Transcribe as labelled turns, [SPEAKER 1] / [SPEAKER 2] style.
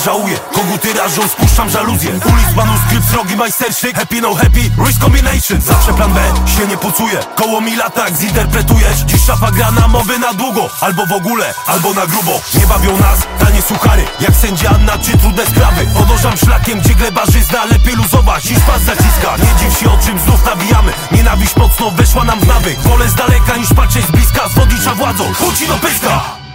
[SPEAKER 1] żałuję. Koguty rażą, spuszczam żaluzję. Ulic, manuskrypt, srogi majsterszyk. Happy no happy, risk combination. Zawsze plan B się nie pucuje. Koło mi lata, jak zinterpretujesz. Dziś szafa gra na mowy na długo. Albo w ogóle, albo na grubo. Nie bawią nas tanie suchary, jak sędzia Anna czy trudne sprawy. Podążam szlakiem, gdzie glebarzyzna. Lepiej luzować niż pas zaciska. Nie dziw się, o czym znów nawijamy. Nienawiść mocno weszła nam w nawyk. Wolę z daleka niż patrzeć z bliska. Zwodnicza władzą, chuci do pyska.